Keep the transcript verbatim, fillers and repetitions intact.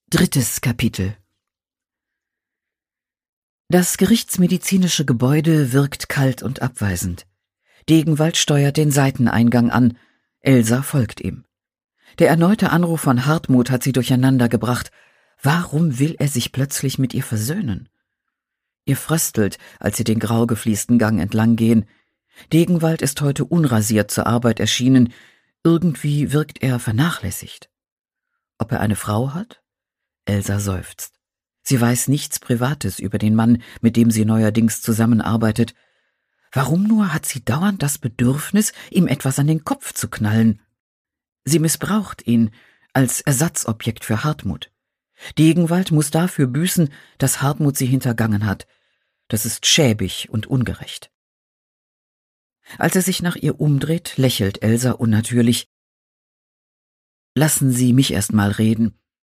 Drittes Kapitel. Das gerichtsmedizinische Gebäude wirkt kalt und abweisend. Degenwald steuert den Seiteneingang an. Elsa folgt ihm. Der erneute Anruf von Hartmut hat sie durcheinander gebracht. Warum will er sich plötzlich mit ihr versöhnen? Ihr fröstelt, als sie den grau gefliesten Gang entlang gehen. Degenwald ist heute unrasiert zur Arbeit erschienen. Irgendwie wirkt er vernachlässigt. Ob er eine Frau hat? Elsa seufzt. Sie weiß nichts Privates über den Mann, mit dem sie neuerdings zusammenarbeitet. Warum nur hat sie dauernd das Bedürfnis, ihm etwas an den Kopf zu knallen? Sie missbraucht ihn als Ersatzobjekt für Hartmut. Degenwald muss dafür büßen, dass Hartmut sie hintergangen hat. Das ist schäbig und ungerecht. Als er sich nach ihr umdreht, lächelt Elsa unnatürlich. »Lassen Sie mich erst mal reden«,